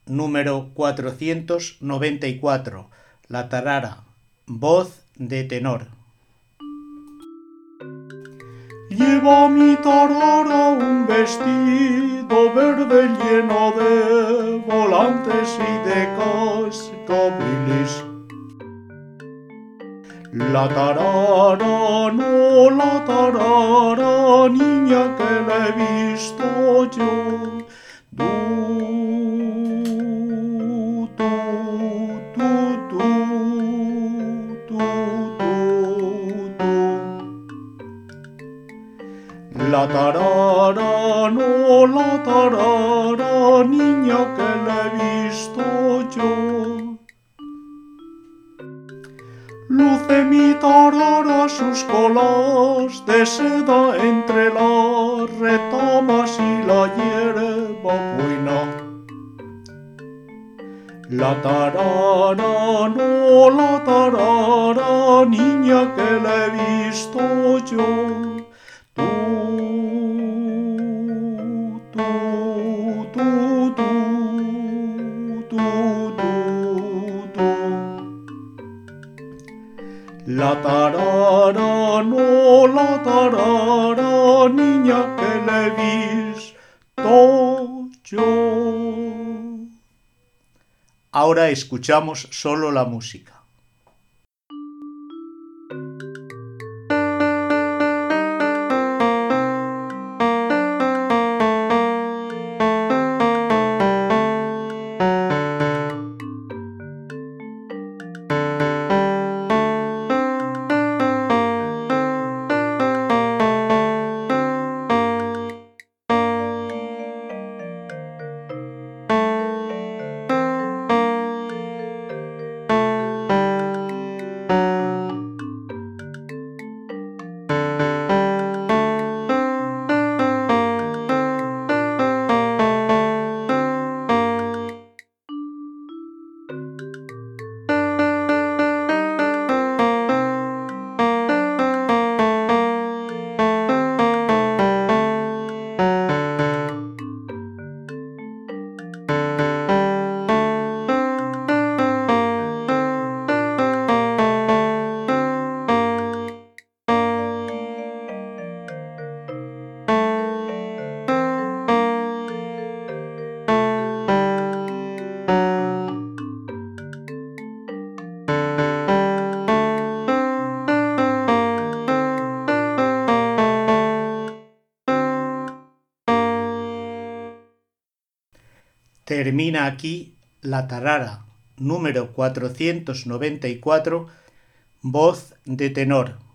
número 494, La Tarara, voz de tenor. Lleva mi tarara un vestido verde lleno de volantes y de cascabeles. La tarara, no la tarara, niña que la he visto yo. La tarara, no la tarara, niña que la he visto yo. Luce mi tarara sus colas de seda entre las retamas y la hierba buena. La tarara, no la tarara, niña que la he visto yo. La tarara, no la tarara, niña que la he visto yo. Ahora escuchamos solo la música. Termina aquí La Tarara, número 494, voz de tenor.